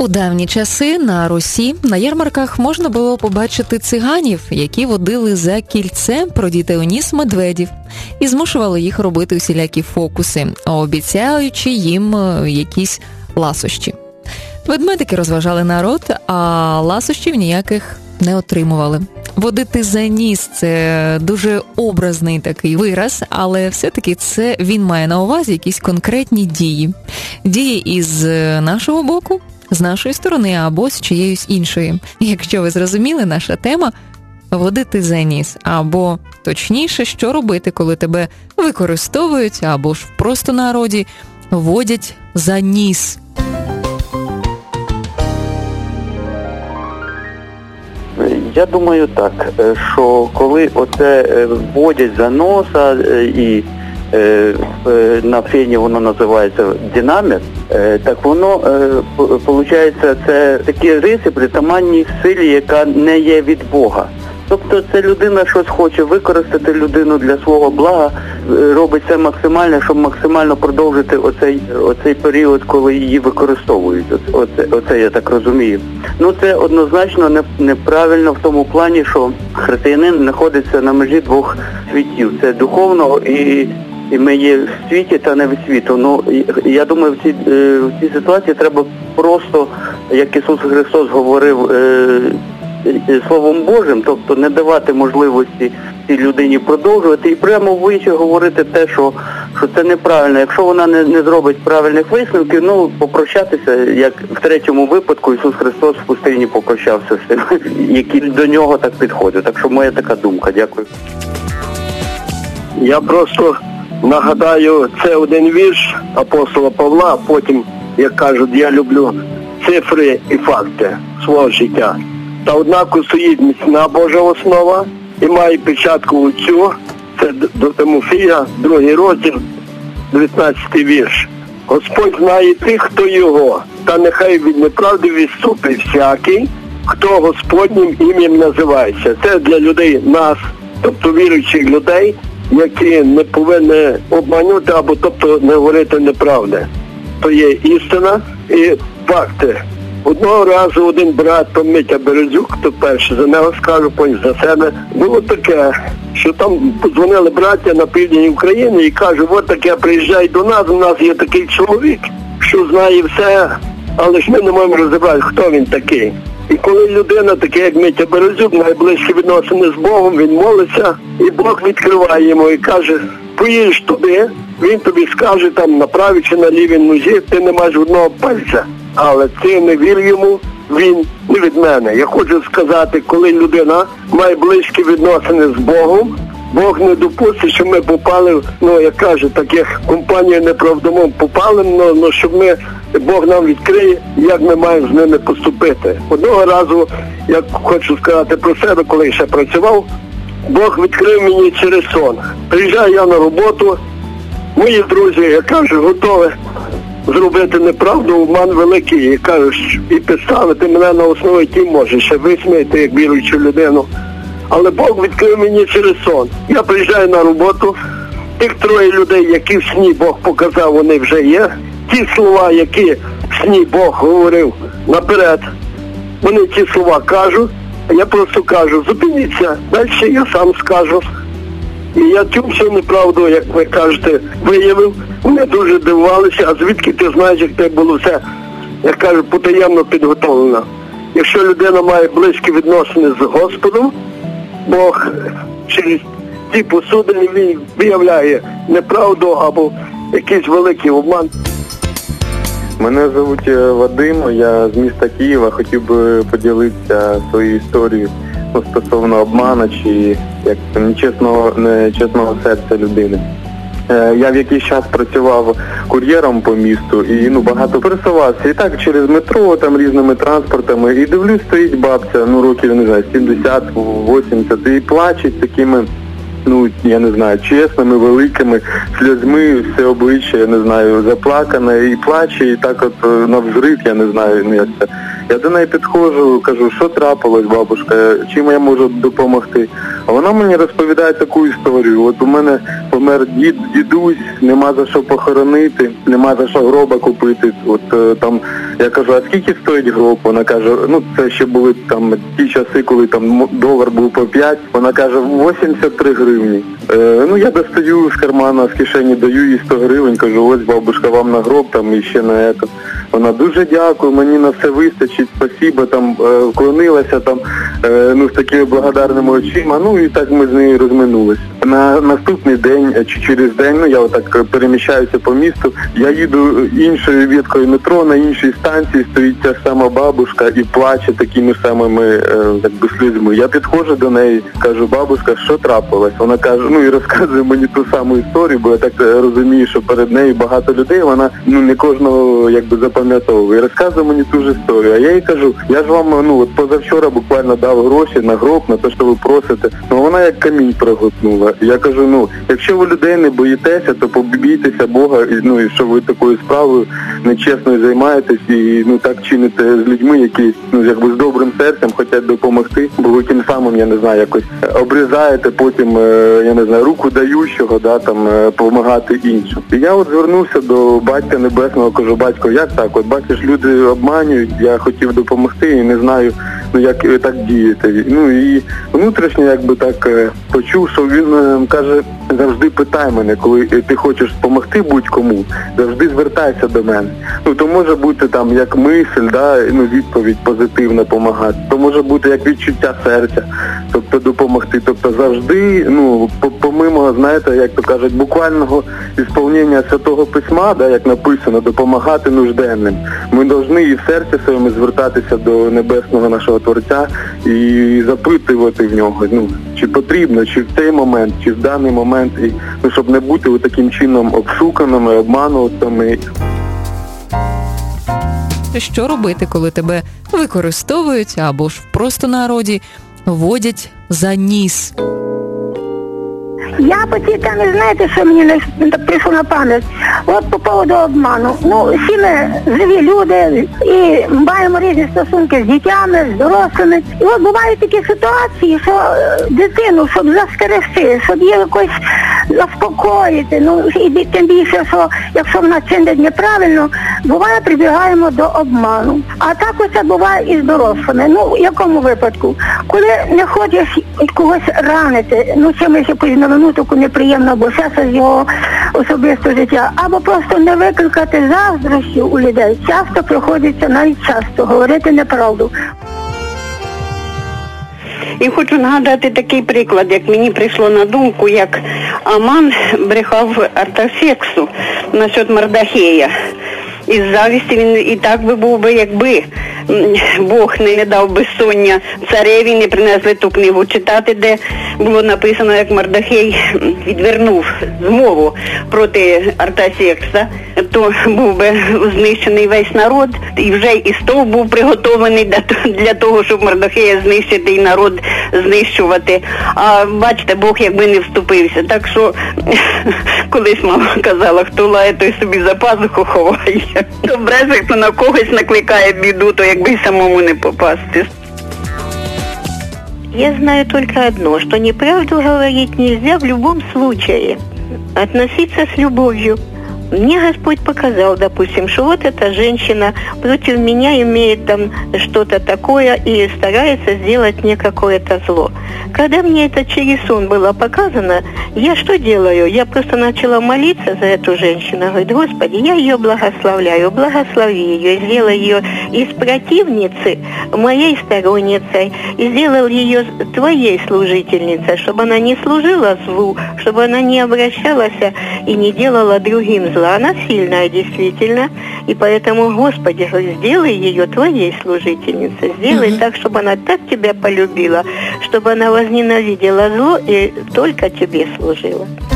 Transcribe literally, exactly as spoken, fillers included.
У давні часи на Русі на ярмарках можна було побачити циганів, які водили за кільце про дітей у ніс медведів і змушували їх робити усілякі фокуси, обіцяючи їм якісь ласощі. Ведмедики розважали народ, а ласощів ніяких не отримували. Водити за ніс – це дуже образний такий вираз, але все-таки це він має на увазі якісь конкретні дії. Дії із нашого боку, з нашої сторони або з чиєюсь іншої. Якщо ви зрозуміли, наша тема – водити за ніс. Або, точніше, що робити, коли тебе використовують, або ж в просто народі водять за ніс. Я думаю так, що коли оце вводять за носа і на фені воно називається динамік, так воно, виходить, це такі риси притаманні силі, яка не є від Бога. Тобто це людина щось хоче використати людину для свого блага, робить це максимально, щоб максимально продовжити оцей, оцей період, коли її використовують. Оце, оце я так розумію. Ну це однозначно не, неправильно в тому плані, що християнин знаходиться на межі двох світів. Це духовного і, і ми є в світі та не від світу. Ну, я думаю, в цій, в цій ситуації треба просто, як Ісус Христос говорив, Словом Божим, тобто не давати можливості цій людині продовжувати і прямо в очі говорити те, що, що це неправильно. Якщо вона не, не зробить правильних висновків, ну, попрощатися, як в третьому випадку Ісус Христос в пустині попрощався з тим, які до нього так підходять. Так що моя така думка. Дякую. Я просто нагадаю, це один вірш апостола Павла, а потім, як кажуть, я люблю цифри і факти свого життя. Та однако стоїть міцна Божа основа і має печатку цю, це до Тимофія, другий розділ, дев'ятнадцятий вірш. Господь знає тих, хто його, та нехай від неправди відступить всякий, хто Господнім ім'ям називається. Це для людей нас, тобто віруючих людей, які не повинні обманювати або тобто не говорити неправди. То є істина і факти. Одного разу один брат, Митя Березюк, хто перший за нього скажу, потім за себе, було таке, що там подзвонили браття на півдні України і кажуть, от таке, приїжджай до нас, у нас є такий чоловік, що знає все, але ж ми не можемо розібрати, хто він такий. І коли людина, така як Митя Березюк, найближчі відносини з Богом, він молиться, і Бог відкриває йому і каже, поїдеш туди, він тобі скаже там на правій чи на лівій нозі, ти не маєш одного пальця. Але ти не вір йому, він не від мене. Я хочу сказати, коли людина має близькі відносини з Богом, Бог не допустить, щоб ми попали, ну, як кажуть, таких компаній неправдомов попали, ну, ну, щоб ми, Бог нам відкриє, як ми маємо з ними поступити. Одного разу, я хочу сказати про себе, коли я ще працював, Бог відкрив мені через сон. Приїжджаю я на роботу, мої друзі, я кажу, готові зробити неправду, обман великий, і кажуть, і підставити мене на основі ті може, ще висміяти, як віруючу людину. Але Бог відкрив мені через сон. Я приїжджаю на роботу, тих троє людей, які в сні Бог показав, вони вже є. Ті слова, які в сні Бог говорив наперед, вони ті слова кажуть, а я просто кажу, зупиніться, далі я сам скажу. І я цю всю неправду, як ви кажете, виявив. Вони дуже дивувалися, а звідки ти знаєш, як це було все, як кажу, потаємно підготовлено. Якщо людина має близькі відносини з Господом, Бог через ті посудини він виявляє неправду або якийсь великий обман. Мене звуть Вадим, я з міста Києва, хотів би поділитися своєю історією, ну, стосовно обману чи як нечесного, нечесного серця людини. Я в якийсь час працював кур'єром по місту і ну багато пересувався. І так через метро, там різними транспортами. І дивлюсь, стоїть бабця, ну років, не знаю, сімдесят, вісімдесят, і плаче такими, ну, я не знаю, чесними, великими сльозьми, все обличчя, я не знаю, заплакане, і плаче, і так от навзрив, я не знаю, ну як це. Я до неї підходжу, кажу, що трапилось, бабушка, чим я можу допомогти. А вона мені розповідає таку історію. От у мене помер дід, дідусь, нема за що похоронити, нема за що гроба купити. От там я кажу, а скільки стоїть гроб? Вона каже, ну це ще були там ті часи, коли там долар був по п'ять. Вона каже, вісімдесят три гривні. Е, ну я достаю з кармана, з кишені даю їй сто гривень, кажу, ось бабушка, вам на гроб там і ще на це. Вона дуже дякую, мені на все вистачить, спасибо, там е, вклонилася там, е, ну з такими благодарними очима, ну і так ми з нею розминулися. На наступний день чи через день, ну я отак переміщаюся по місту, я їду іншою веткою метро, на іншій станції стоїть ця сама бабушка і плаче такими самими е, якби слізьми. Я підходжу до неї, кажу, бабушка, що трапилось? Вона каже, ну і розказує мені ту саму історію, бо я так розумію, що перед нею багато людей, вона ну не кожного якби запам'ятовує. І розказує мені ту ж історію. А я їй кажу, я ж вам ну от позавчора буквально дав гроші на гроб, на те, що ви просите. Ну вона як камінь проглотнула. Я кажу, ну, якщо ви людей не боїтеся, то побійтеся Бога, і, ну, і що ви такою справою нечесною займаєтесь і ну так чините з людьми, які ну якби з добрим серцем хочуть допомогти, бо ви тим самим, я не знаю, якось обрізаєте потім, я не знаю, руку даючого, да, там, допомагати іншим. І я от звернувся до Батька Небесного, кажу, батько, як так? От бачиш, люди обманюють, я хотів допомогти і не знаю, ну як так діяти. Ну і внутрішньо якби так почув, що він каже, завжди питай мене, коли ти хочеш допомогти будь-кому, завжди звертайся до мене. Ну то може бути там як мисль, да, ну відповідь позитивна допомагати, то може бути як відчуття серця, тобто допомогти. Тобто завжди, ну помимо, знаєте, як то кажуть, буквального ісполнення Святого Письма, да, як написано, допомагати нужденним. Ми повинні і в серці своєму звертатися до небесного нашого Творця і запитувати в нього, ну, чи потрібно, чи в цей момент, чи в даний момент, і, ну, щоб не бути таким чином обшуканими, обманутими. Що робити, коли тебе використовують або ж в простонароді водять за ніс? Я по цій темі, знаєте, що мені не прийшло на пам'ять? От по поводу обману. Ну, всі ми живі люди і маємо різні стосунки з дітьми, з дорослими. І от бувають такі ситуації, що дитину, щоб застерегти, щоб її якось заспокоїти, ну, і тим більше, що якщо вона чинить неправильно, буває, прибігаємо до обману. А так оце буває і з дорослими. Ну, в якому випадку? Коли не хочеш когось ранити, ну, чимось якусь новину таку неприємну, або ще з його особистого життя, або просто не викликати заздрощів у людей. Часто приходиться, навіть часто, говорити неправду. І хочу нагадати такий приклад, як мені прийшло на думку, як Аман брехав Артаксерксу насчет Мардахея. Із завісті він і так би був би, якби Бог не дав безсоння цареві, не принесли ту книгу читати, де було написано, як Мардахей відвернув змову проти Артаксеркса, то був би знищений весь народ, і вже і стовп був приготований для того, щоб Мардахея знищити і народ знищувати. А бачите, Бог якби не вступився. Так що колись мама казала, хто лає, той собі за пазуху ховає. То бреше, хто на когось накликає біду, то якби й самому не попасти. Я знаю только одно, что неправду говорить нельзя в любом случае. Относиться с любовью. Мне Господь показал, допустим, что вот эта женщина против меня имеет там что-то такое и старается сделать мне какое-то зло. Когда мне это через сон было показано, я что делаю? Я просто начала молиться за эту женщину. Говорит, Господи, я ее благословляю, благослови ее, сделай ее из противницы моей сторонницей, и сделал ее твоей служительницей, чтобы она не служила злу, чтобы она не обращалась и не делала другим зла. Она сильная, действительно, и поэтому, Господи, сделай ее твоей служительницей, сделай uh-huh. так, чтобы она так тебя полюбила, чтобы она возненавидела зло и только тебе служила.